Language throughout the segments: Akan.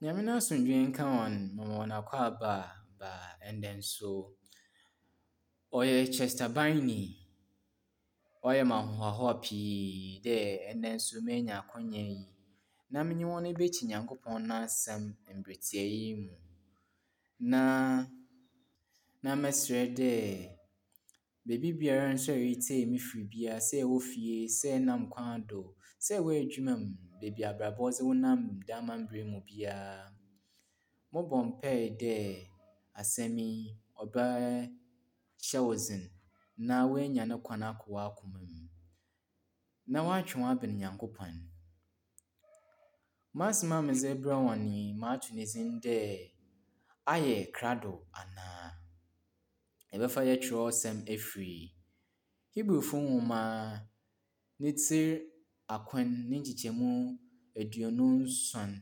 Nyame n'asomdwoe nka wɔn ma wɔn akɔ aba ɛndɛ nso ɔyɛ Chester Byney. Ɔyɛ me ahohoahoa pii dɛ ɛndɛ nso manya akwanya yi na menye wɔn abɛkyi Nyankopɔn n'asɛm mberetiɛ yi mu. Na mɛsrɛ dɛ baabi biara nso a ɛretie me firi biara, sɛ ɛwɔ fie, sɛ ɛnam kwan do, sɛ ɛwɔ adwuma mu, baabi a abrabɔ dze wo nam da amambra mu biara, mobɔ mpae dɛ asɛm yi ɔbɛhyɛ wo dzen na woenya ne kwan akɔ w'akoma mu, na woatwe w'aben Nyankopɔn. M'asɛm a medze rebrɛ wɔn yi, mato ne dzin dɛ ayɛ krado anaa. Yɛbɛfa yɛkyerɛwsɛm efiri Hebrewfo nwoma ne tsir akron ne nkyekyɛmu 27.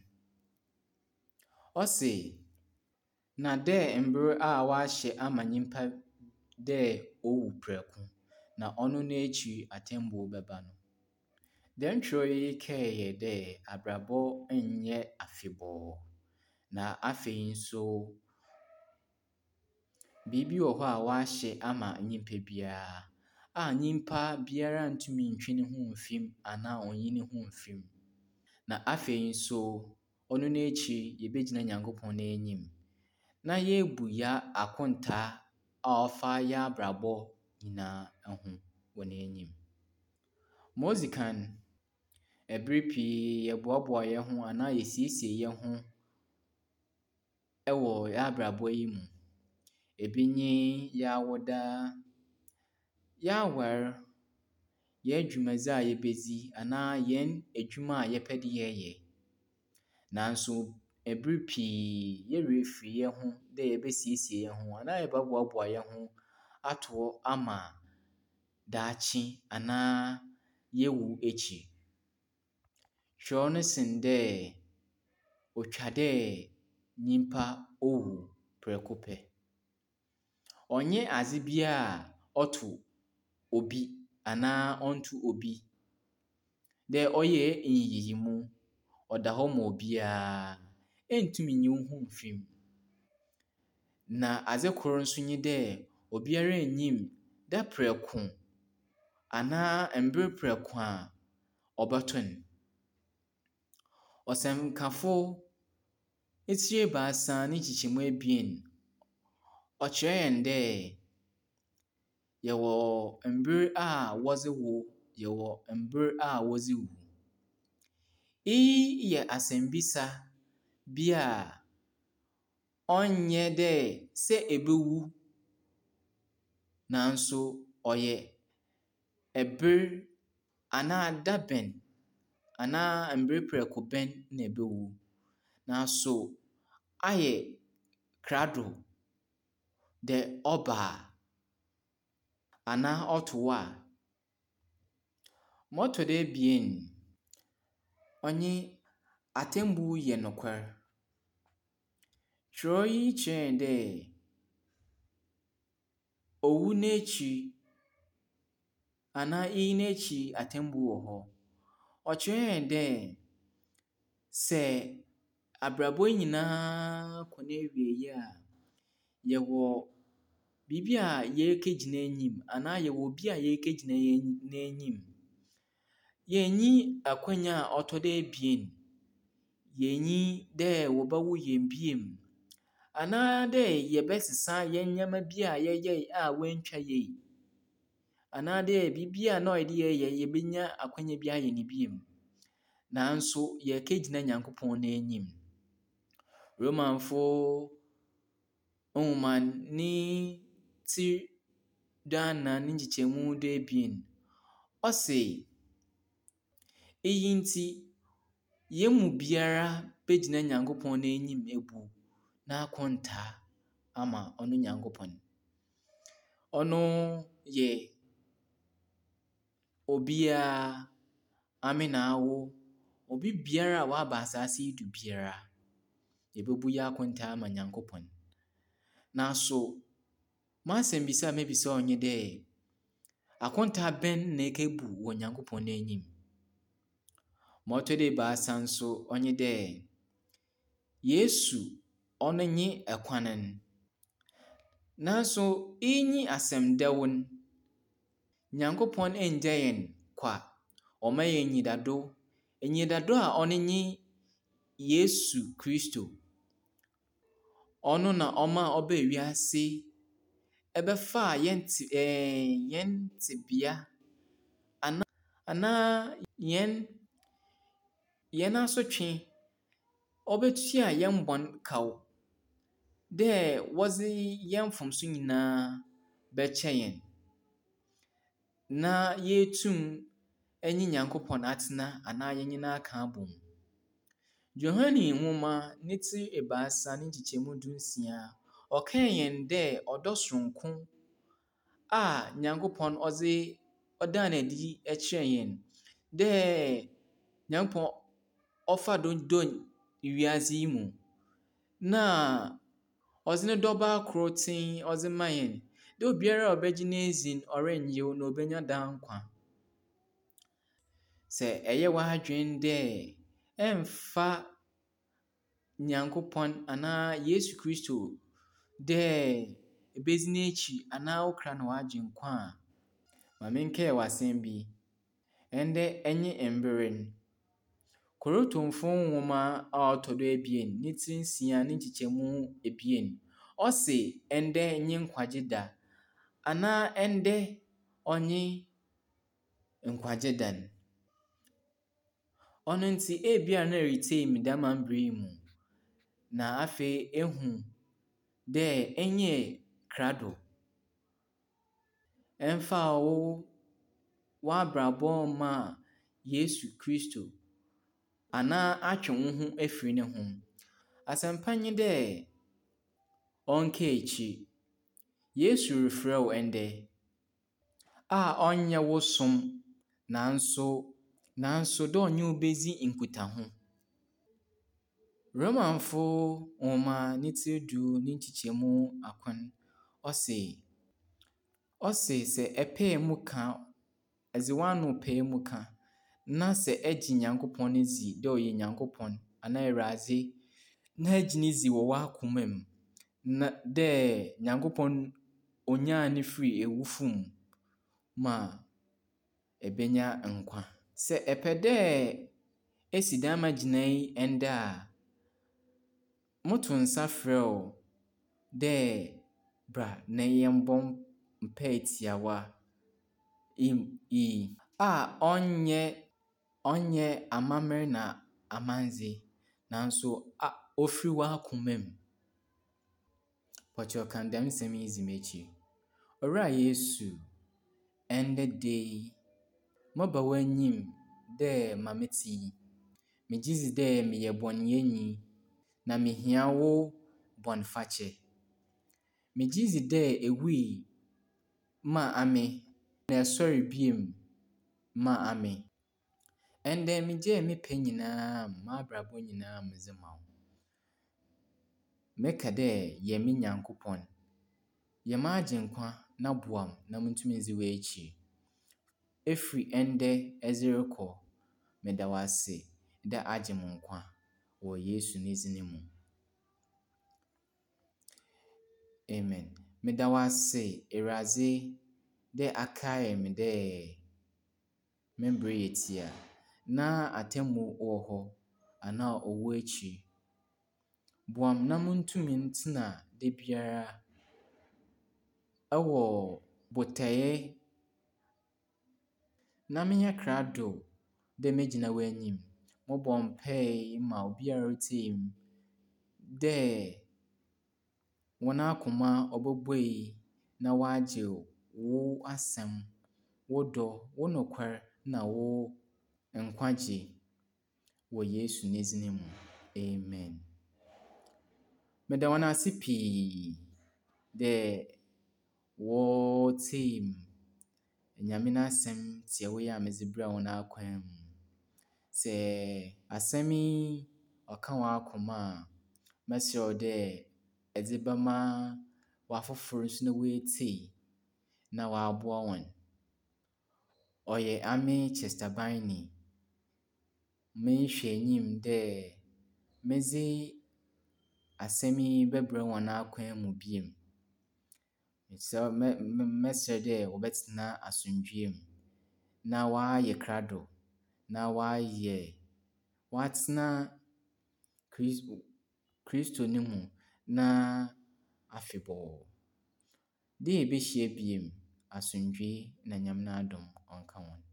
Ɔse, na dɛ mber a wɔahyɛ ama nyimpa dɛ owu prɛko, na ɔno n'ekyir atemmuo bɛba no. Dɛm kyerɛw yi kae dɛ abrabɔ nnyɛ afebɔɔ, na afei nso biribi wɔ hɔ a wɔahyɛ ama nyimpa biara a nyimpa biara ntumi ntwe ne ho mfi mu anaa onnyi ne ho mfi mu. Na afei nso ɔno n'ekyir yebegyina Nyankopɔn n'enyim na yebu akontaa a ɔfa hɛn abrabɔ nyinaa ho wɔ n'enyim. Ma odzi kan, ber pii yɛboaboa hɛn ho anaa yesiesie hɛn ho wɔ hɛn abrabɔ yi mu. Ebi nye hɛn awoda, hɛn awar, hɛn dwumadzi a yebedzi anaa hɛn edwuma a yɛpɛ dɛ yɛyɛ. Nanso ber pii yɛwerɛ firi hɛn ho dɛ yebesiesie hɛn ho anaa yɛbɛboaboa hɛn ho ato hɔ ama daakye anaa yewu ekyir. Kyerɛw no sen dɛ otwa dɛ nyimpa owu prɛko pɛ. Ɔnnyɛ adze biara a ɔto obi anaa ɔnnto obi dɛ ɔyɛ nyiyimu ɔda hɔ ma obiara, enntum nnyi wo ho mfi mu. Na adze kor nso nye dɛ obiara nnyim da prɛko anaa mber prɛko a ɔbɛtɔ no. Ɔsɛmkafo etsir 3 ne nkyekyɛmu 2, ɔkyerɛ hɛn dɛ yɛwɔ mber a wɔdze wo, yɛwɔ mber a wɔdze wu. Iyi yɛ asɛmbisa bi a ɔnnyɛ dɛ sɛ ebewu, nanso ɔyɛ ber anaa da bɛn anaa mber prɛko bɛn na ebewu. Nanso ayɛ krado dɛ ɔba a anaa ɔto wo a, ma ɔtɔ do 2, ɔnye atemmu yɛ nokwar. Kyerɛw yi kyerɛ hɛn dɛ owu n'ekyir anaa iyi n'ekyir atemmu wɔ hɔ. Ɔkyerɛ hɛn dɛ sɛ abrabɔ nyinaa kɔ n'ewiei a, yɛwɔ biribi a yɛrekegyina enyim anaa yɛwɔ obi a yɛrekegyina n'enyim. Yennya akwanya a ɔtɔ do 2, yennya dɛ wɔbɛwo hɛn bio anaa dɛ yɛbɛsesa hɛn ndzɛmba bi a yɛyɛe a woenntwa yie, anaa dɛ biribi a na ɔyɛ dɛ yɛreyɛ yebenya akwanya bi ayɛ no bio. Nanso yɛrekegyina Nyankopɔn n'enyim. Romanfo nwoma ne tsir 4 ne nkyekyɛmu 2, ɔse, iyi ntsi hɛn mu biara begyina Nyankopɔn n'enyim ebu n'akontaa ama ɔno Nyankopɔn. Ɔno yɛ obiara, ame na awo, obi biara a ɔaba asaase yi do biara, yebebu hɛn akontaa ama Nyankopɔn. Nanso m'asɛmbisa a mebisa wo nye dɛ, akontaa bɛn na ekebu wɔ Nyankopɔn n'enyim? Ma ɔtɔ do 3 nso ɔnye dɛ, Yesu ɔno nye ɛkwan no. Nanso ɛrenyi asɛmdɛw no, Nyankopɔn ɛnngya yɛn kwa. Ɔma yɛn enyidado. Enyidado a ɔno nye Yesu Kristo. Ɔno na ɔmaa ɔbaa wiase ɛbɛfaa yɛn tebea anaa yɛn asotwe. Ɔbɛtua yɛn bɔn kaw dɛ wɔdze yɛn mfomso nyinaa bɛkyɛ yɛn na yɛetum nye Nyankopɔn atena anaa yɛn nyinaa aka abɔ mu. Yohane nwoma ne ti 3 ne nkyekyɛmu 16 ɔkaa hɛn dɛ ɔdɔ sononko a Nyankopɔn ɔdaa no adi kyerɛɛ yɛn dɛ Nyankopɔn ɔfa do dɔɔ wiase yi mu na ɔdze ne dɔ ba kor tsen ɔdze maa yɛn dɛ obiara a ɔbɛgye no edzi no ɔrennyew na obenya daa nkwa. Sɛ ɛyɛ w'adwen dɛ ɛmmfa Nyankopɔn anaa Yesu Kristo dɛ ebedzi n'ekyir anaa wo kra na wagye nkwa a, ma menkaa w'asɛm bi. Ndɛ nye mber no, Korintomfo nwoma a ɔtɔ do 2 ne ti 6 ne nkyekyɛmu 2 ɔse ndɛ nye nkwagye da anaa ndɛ ɔnye nkwagye da no. Ɔno ntsi ebia na ɛretsie me dɛm mber yi mu na afei ehu dɛ ɛnyɛ krado. Ɛmfa w'abrabɔ mmaa Yesu Kristo anaa atwe wo ho efiri ne ho. Asɛmpa nye dɛ ɔnka ekyir. Yesu refrɛ wo ndɛ a ɔnnyɛ wo som nanso dɛ ɔnye wo bedzi nkitaho. Romafo nwoma ne ti 10 ne nkyekyɛmu 9 ɔse sɛ ɛpae mu ka, ɛdze w'ano pae mu ka, na sɛ ɛgye Nyankopɔn dzi dɛ ɔyɛ Nyankopɔn anaa Ewurade na egye no dzi wɔ w'akoma mu na dɛ Nyankopɔn onyaa no fii ewufo mu ma ebenya nkwa. Sɛ ɛpɛ dɛ esi dɛm gyinae yi ndɛ a, moto nsa frɛ wo dɛ bra na yɛmbɔ mpae tiawa yi a ɔnnyɛ amammer na amandze nanso ofiri w'akoma mu. Pɔtɔ kan dɛm nsɛm yi dzi m'ekyir. Owura Yesu, ndɛ da yi, maba w'enyim dɛ ma metse yi, megye dzi dɛ meyɛ bɔneyɛnyi na mihia wo bɔnfakyɛ. Megye dzi dɛ ewui maa ame na ɛsɔr bio maa ame. Ndɛ migyae me pɛ nyinaa mu, m'abrabɔ nyinaa medze ma wo. Meka dɛ yɛ me Nyankopɔn, yɛ m'agyenkwa na boa me na muntum ndzi w'ekyir. Efiri ndɛ dze rokɔ, meda wo ase dɛ agye me nkwa wɔ Yesu ne dzin mu. Amen. Meda wo ase Ewurade dɛ akae me dɛ me mber yɛ tsia na atemmu wɔ hɔ anaa ɔwɔ ekyir. Boa me na muntum ntsena dabiara ɛwɔ botae na menyɛ krado dɛ megyina w'enyim. Mobɔ mpae ma obiara a otsie me dɛ hɔn akoma ɔbɛbue na wɔagye wo asɛm, wo dɔ, wo nokwar na wo nkwagye wɔ Yesu ne dzin mu. Amen. Meda hɔn ase pii dɛ wɔtsie me. Nyame n'asɛm tiawa yi a medze braa hɔn akwan mu. Sɛ asɛm yi ɔka w'akoma a, mɛserɛ wo dɛ ɛdze bɛma w'afofor so na woetsie na wɔaboa hɔn. Ɔyɛ Ame Chester Byney. Mehwɛ enyim dɛ medze asɛm yi bɛbrɛ wɔn akwan mu bio. Mɛsrɛ dɛ wɔbɛtena asomdwoeɛ mu na wɔayɛ krado na wɔatena Kristo no mu na afebɔɔ. Da a yɛbɛhyia bio, asomdwoe na Nyame n'adom ɔnka wɔn.